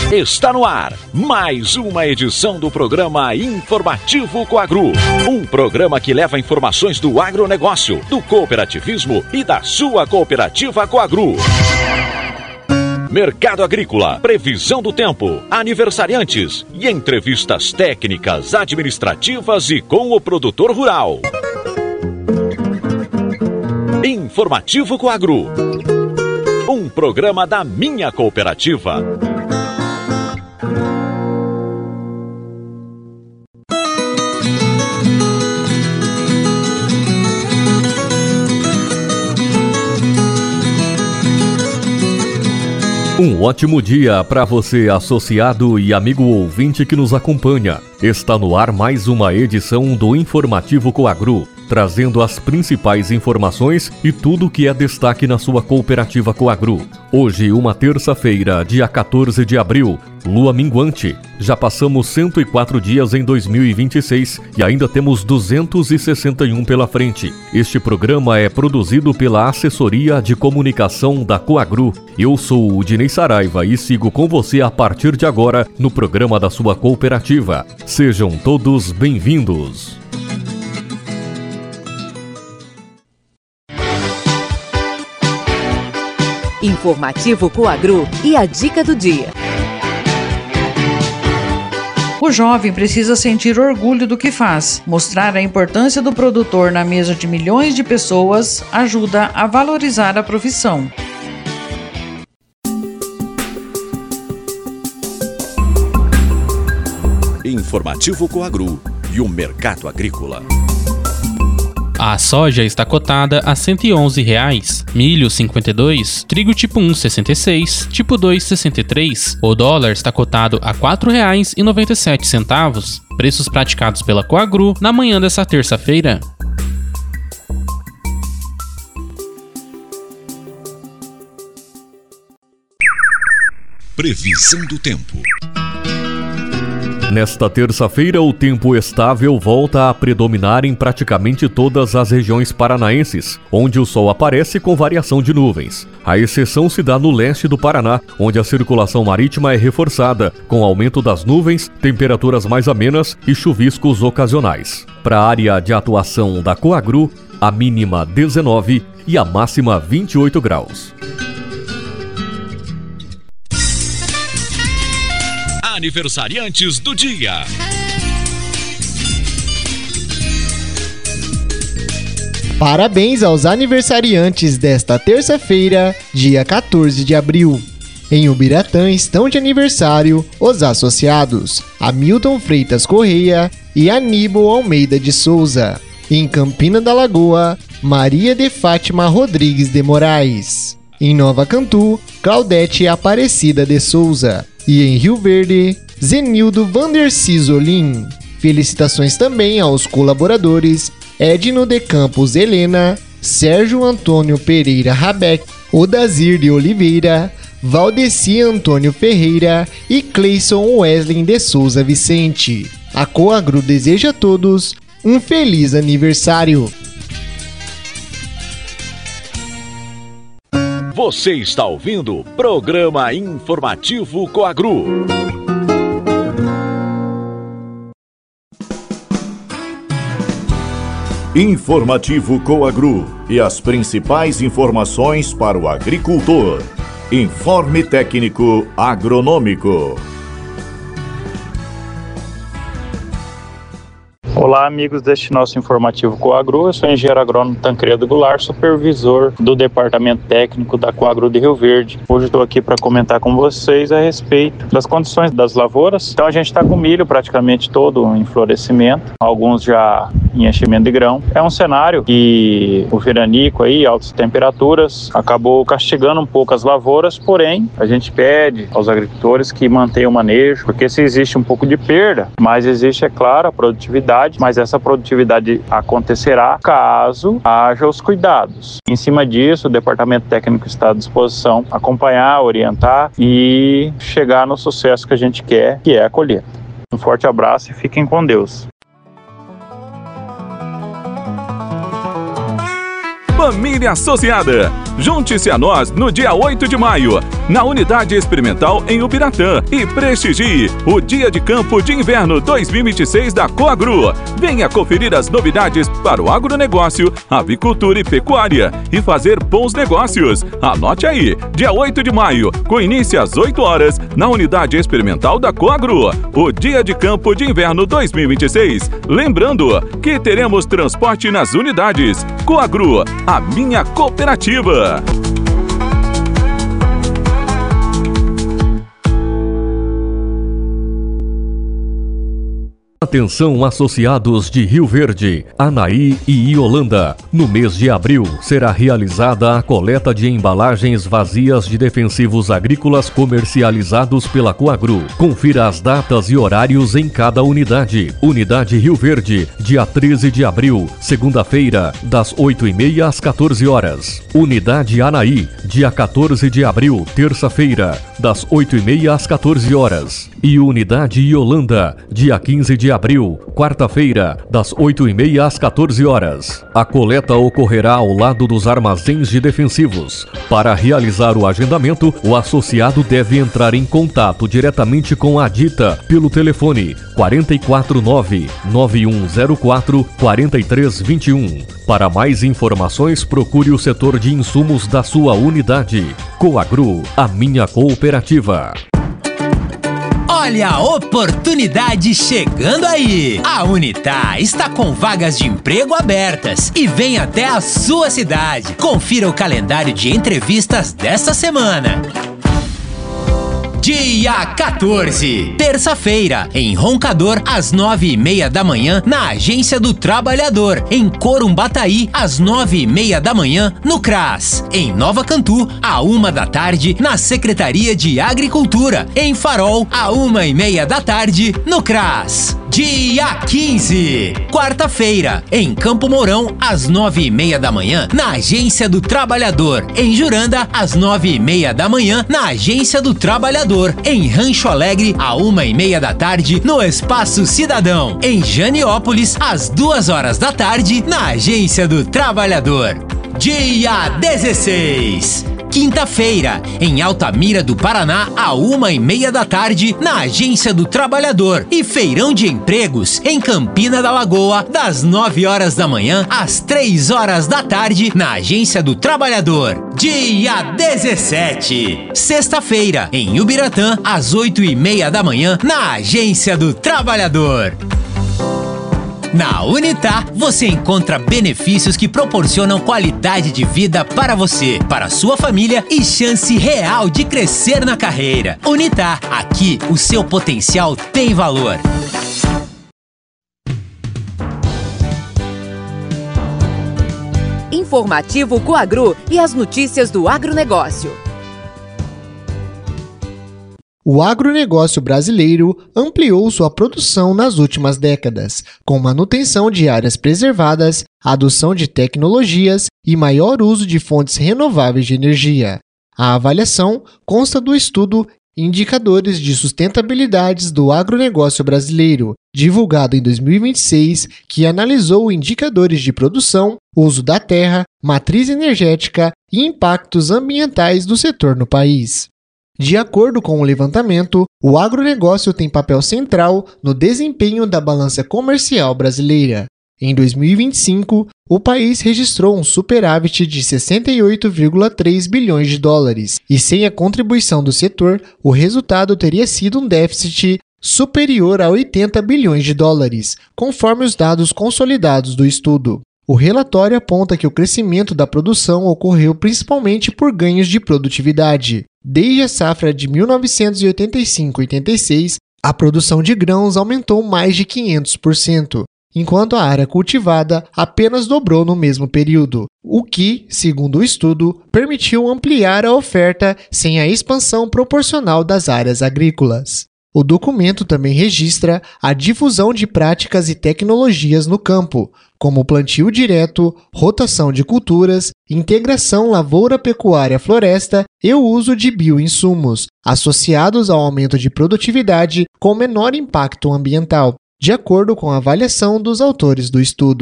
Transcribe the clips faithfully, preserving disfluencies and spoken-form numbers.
Está no ar mais uma edição do programa Informativo Coagro. Um programa que leva informações do agronegócio, do cooperativismo e da sua cooperativa Coagro. Mercado agrícola, previsão do tempo, aniversariantes e entrevistas técnicas, administrativas e com o produtor rural. Informativo Coagro. Um programa da minha cooperativa. Um ótimo dia para você, associado e amigo ouvinte que nos acompanha. Está no ar mais uma edição do Informativo Coagro, trazendo as principais informações e tudo que é destaque na sua cooperativa Coagro. Hoje, uma terça-feira, dia quatorze de abril, lua minguante. Já passamos cento e quatro dias em dois mil e vinte e seis e ainda temos duzentos e sessenta e um pela frente. Este programa é produzido pela Assessoria de Comunicação da Coagro. Eu sou o Dinei Saraiva e sigo com você a partir de agora no programa da sua cooperativa. Sejam todos bem-vindos. Informativo Coagro e a dica do dia. O jovem precisa sentir orgulho do que faz. Mostrar a importância do produtor na mesa de milhões de pessoas ajuda a valorizar a profissão. Informativo Coagro e o mercado agrícola. A soja está cotada a cento e onze reais, milho cinquenta e dois, trigo tipo um sessenta e seis, tipo dois sessenta e três. O dólar está cotado a quatro reais e noventa e sete centavos. Preços praticados pela Coagro na manhã dessa terça-feira. Previsão do tempo. Nesta terça-feira, o tempo estável volta a predominar em praticamente todas as regiões paranaenses, onde o sol aparece com variação de nuvens. A exceção se dá no leste do Paraná, onde a circulação marítima é reforçada, com aumento das nuvens, temperaturas mais amenas e chuviscos ocasionais. Para a área de atuação da Coagro, a mínima dezenove e a máxima vinte e oito graus. Aniversariantes do dia. Parabéns aos aniversariantes desta terça-feira, dia quatorze de abril. Em Ubiratã estão de aniversário os associados Hamilton Freitas Correia e Aníbal Almeida de Souza. Em Campina da Lagoa, Maria de Fátima Rodrigues de Moraes. Em Nova Cantu, Claudete Aparecida de Souza. E em Rio Verde, Zenildo Vandercy Zolim. Felicitações também aos colaboradores Edno de Campos Helena, Sérgio Antônio Pereira Rabeck, Odazir de Oliveira, Valdeci Antônio Ferreira e Cleison Wesley de Souza Vicente. A Coagro deseja a todos um feliz aniversário. Você está ouvindo o programa Informativo Coagro. Informativo Coagro e as principais informações para o agricultor. Informe técnico agronômico. Olá, amigos deste nosso Informativo Coagro. Eu sou o engenheiro agrônomo Tancredo Goulart, supervisor do Departamento Técnico da Coagro de Rio Verde. Hoje estou aqui para comentar com vocês a respeito das condições das lavouras. Então a gente está com milho praticamente todo em florescimento, alguns já em enchimento de grão. É um cenário que o veranico aí, altas temperaturas, acabou castigando um pouco as lavouras, porém a gente pede aos agricultores que mantenham o manejo, porque se existe um pouco de perda, mas existe, é claro, a produtividade, mas essa produtividade acontecerá caso haja os cuidados. Em cima disso, o Departamento Técnico está à disposição, acompanhar, orientar e chegar no sucesso que a gente quer, que é a colheita. Um forte abraço e fiquem com Deus. família associada. Junte-se a nós no dia oito de maio, na Unidade Experimental em Ubiratã e prestigie o Dia de Campo de Inverno dois mil e vinte e seis da Coagro. Venha conferir as novidades para o agronegócio, avicultura e pecuária e fazer bons negócios. Anote aí, dia oito de maio, com início às oito horas, na Unidade Experimental da Coagro, o Dia de Campo de Inverno dois mil e vinte e seis. Lembrando que teremos transporte nas unidades. Coagro, a minha cooperativa. Atenção, associados de Rio Verde, Anaí e Iolanda. No mês de abril será realizada a coleta de embalagens vazias de defensivos agrícolas comercializados pela Coagro. Confira as datas e horários em cada unidade. Unidade Rio Verde, dia treze de abril, segunda-feira, das oito e meia às quatorze horas. Unidade Anaí, dia quatorze de abril, terça-feira, das oito e meia às quatorze horas. E Unidade Iolanda, dia quinze de abril, quarta-feira, das oito e meia às quatorze horas. A coleta ocorrerá ao lado dos armazéns de defensivos. Para realizar o agendamento, o associado deve entrar em contato diretamente com a Dita pelo telefone quatro quatro nove, nove um zero quatro, quatro três dois um. Para mais informações, procure o setor de insumos da sua unidade. Coagro, a minha cooperativa. Olha a oportunidade chegando aí! A Unitá está com vagas de emprego abertas e vem até a sua cidade. Confira o calendário de entrevistas desta semana. Dia quatorze, terça-feira, em Roncador, às nove e meia da manhã, na Agência do Trabalhador. Em Corumbataí, às nove e meia da manhã, no CRAS. Em Nova Cantu, à uma da tarde, na Secretaria de Agricultura. Em Farol, à uma e meia da tarde, no CRAS. Dia quinze, quarta-feira, em Campo Mourão, às nove e meia da manhã, na Agência do Trabalhador. Em Juranda, às nove e meia da manhã, na Agência do Trabalhador. Em Rancho Alegre, à uma e meia da tarde, no Espaço Cidadão. Em Janiópolis, às duas horas da tarde, na Agência do Trabalhador. Dia dezesseis, quinta-feira, em Altamira do Paraná, à uma e meia da tarde, na Agência do Trabalhador. E feirão de empregos, em Campina da Lagoa, das nove horas da manhã às três horas da tarde, na Agência do Trabalhador. Dia dezessete, sexta-feira, em Ubiratã, às oito e meia da manhã, na Agência do Trabalhador. Na Unitá, você encontra benefícios que proporcionam qualidade de vida para você, para sua família e chance real de crescer na carreira. Unitá, aqui o seu potencial tem valor. Informativo Coagro e as notícias do agronegócio. O agronegócio brasileiro ampliou sua produção nas últimas décadas, com manutenção de áreas preservadas, adoção de tecnologias e maior uso de fontes renováveis de energia. A avaliação consta do estudo Indicadores de Sustentabilidade do Agronegócio Brasileiro, divulgado em dois mil e vinte e seis, que analisou indicadores de produção, uso da terra, matriz energética e impactos ambientais do setor no país. De acordo com o levantamento, o agronegócio tem papel central no desempenho da balança comercial brasileira. Em dois mil e vinte e cinco, o país registrou um superávit de sessenta e oito vírgula três bilhões de dólares, e sem a contribuição do setor, o resultado teria sido um déficit superior a oitenta bilhões de dólares, conforme os dados consolidados do estudo. O relatório aponta que o crescimento da produção ocorreu principalmente por ganhos de produtividade. Desde a safra de mil novecentos e oitenta e cinco a oitenta e seis, a produção de grãos aumentou mais de quinhentos por cento, enquanto a área cultivada apenas dobrou no mesmo período, o que, segundo o estudo, permitiu ampliar a oferta sem a expansão proporcional das áreas agrícolas. O documento também registra a difusão de práticas e tecnologias no campo, como plantio direto, rotação de culturas, integração lavoura-pecuária-floresta e o uso de bioinsumos, associados ao aumento de produtividade com menor impacto ambiental, de acordo com a avaliação dos autores do estudo.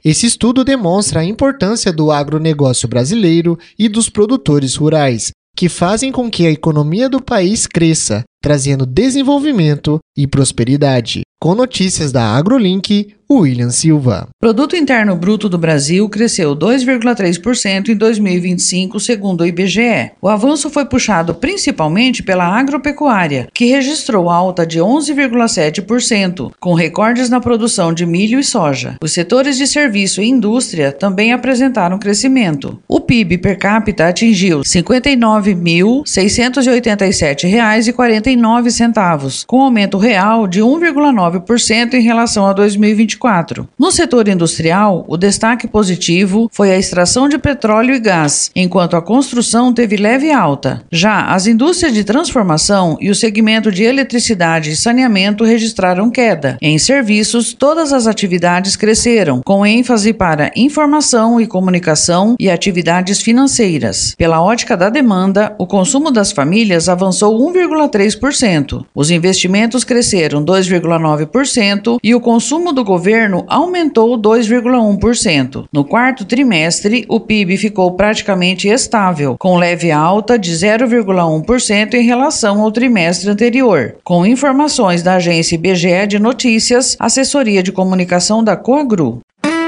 Esse estudo demonstra a importância do agronegócio brasileiro e dos produtores rurais, que fazem com que a economia do país cresça, trazendo desenvolvimento e prosperidade. Com notícias da AgroLink, William Silva. Produto Interno Bruto do Brasil cresceu dois vírgula três por cento em dois mil e vinte e cinco, segundo o I B G E. O avanço foi puxado principalmente pela agropecuária, que registrou alta de onze vírgula sete por cento, com recordes na produção de milho e soja. Os setores de serviço e indústria também apresentaram crescimento. O P I B per capita atingiu cinquenta e nove mil seiscentos e oitenta e sete reais e quarenta e nove centavos, com aumento real de um vírgula nove por cento em relação a dois mil e vinte e quatro. No setor industrial, o destaque positivo foi a extração de petróleo e gás, enquanto a construção teve leve alta. Já as indústrias de transformação e o segmento de eletricidade e saneamento registraram queda. Em serviços, todas as atividades cresceram, com ênfase para informação e comunicação e atividades financeiras. Pela ótica da demanda, o consumo das famílias avançou um vírgula três por cento. Os investimentos cresceram dois vírgula nove por cento e o consumo do governo aumentou dois vírgula um por cento. No quarto trimestre, o P I B ficou praticamente estável, com leve alta de zero vírgula um por cento em relação ao trimestre anterior. Com informações da agência I B G E de Notícias, assessoria de comunicação da Coagru.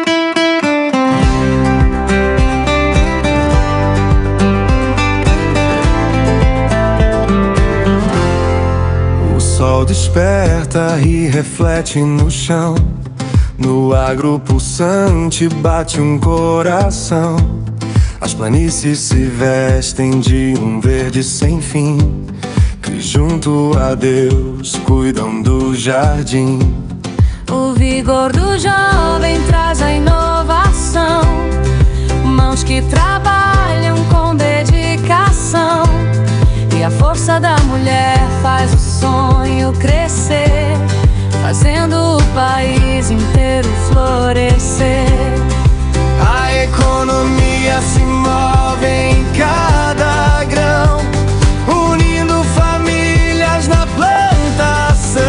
O sol desperta e reflete no chão. No agro pulsante bate um coração. As planícies se vestem de um verde sem fim, que junto a Deus cuidam do jardim. O vigor do jovem traz a inovação, mãos que trabalham com dedicação, e a força da mulher faz o sonho crescer, fazendo o país inteiro florescer. A economia se move em cada grão, unindo famílias na plantação.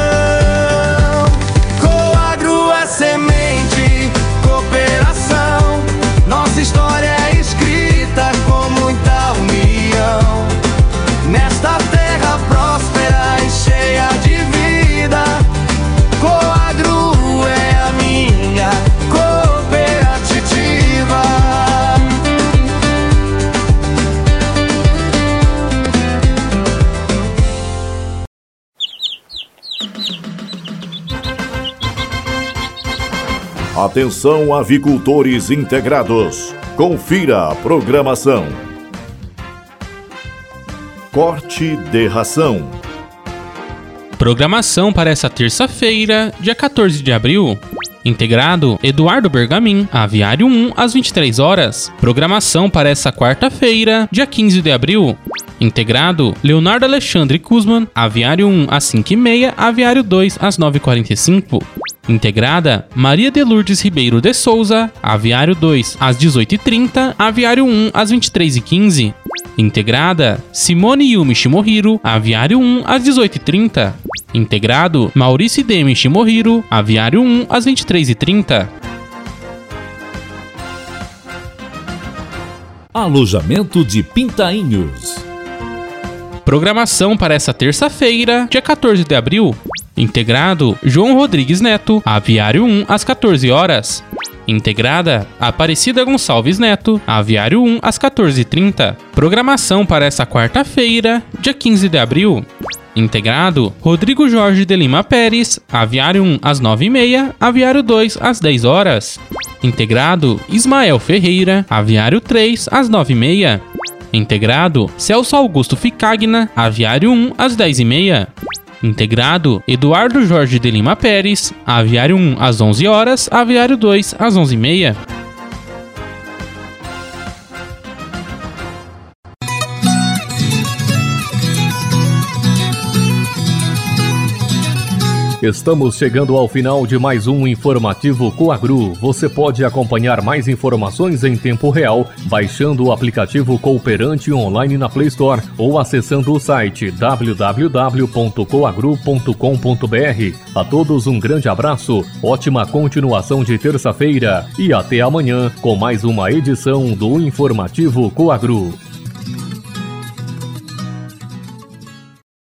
Coagro é semente, cooperação. Nossa história é escrita com muita união. Nesta terra próspera e cheia de vida, Coagro é a minha cooperativa. Atenção, avicultores integrados. Confira a programação. Corte de ração. Programação para essa terça-feira, dia quatorze de abril. Integrado Eduardo Bergamin, Aviário um, às vinte e três horas. Programação para essa quarta-feira, dia quinze de abril. Integrado Leonardo Alexandre Kuzman, Aviário um, às cinco e meia, Aviário dois, às nove e quarenta e cinco. Integrada Maria de Lourdes Ribeiro de Souza, Aviário dois, às dezoito e trinta, Aviário um, às vinte e três e quinze. Integrada Simone Yumi Shimohiro, Aviário um, às dezoito e trinta. Integrado Maurício Demi Shimohiro, Aviário um, às vinte e três e trinta. Alojamento de Pintainhos. Programação para essa terça-feira, dia quatorze de abril. Integrado João Rodrigues Neto, Aviário um, às quatorze horas. Integrada Aparecida Gonçalves Neto, Aviário um, às quatorze e trinta. Programação para essa quarta-feira, dia quinze de abril. Integrado Rodrigo Jorge de Lima Pérez, Aviário um, às nove e meia, Aviário dois, às dez horas. Integrado Ismael Ferreira, Aviário três, às nove e meia. Integrado Celso Augusto Ficagna, Aviário um, às dez e meia. Integrado Eduardo Jorge de Lima Pérez, Aviário um, às onze horas, Aviário dois, às onze e meia. Estamos chegando ao final de mais um Informativo Coagru. Você pode acompanhar mais informações em tempo real baixando o aplicativo Cooperante online na Play Store ou acessando o site w w w ponto coagru ponto com ponto b r. A todos um grande abraço, ótima continuação de terça-feira e até amanhã com mais uma edição do Informativo Coagru.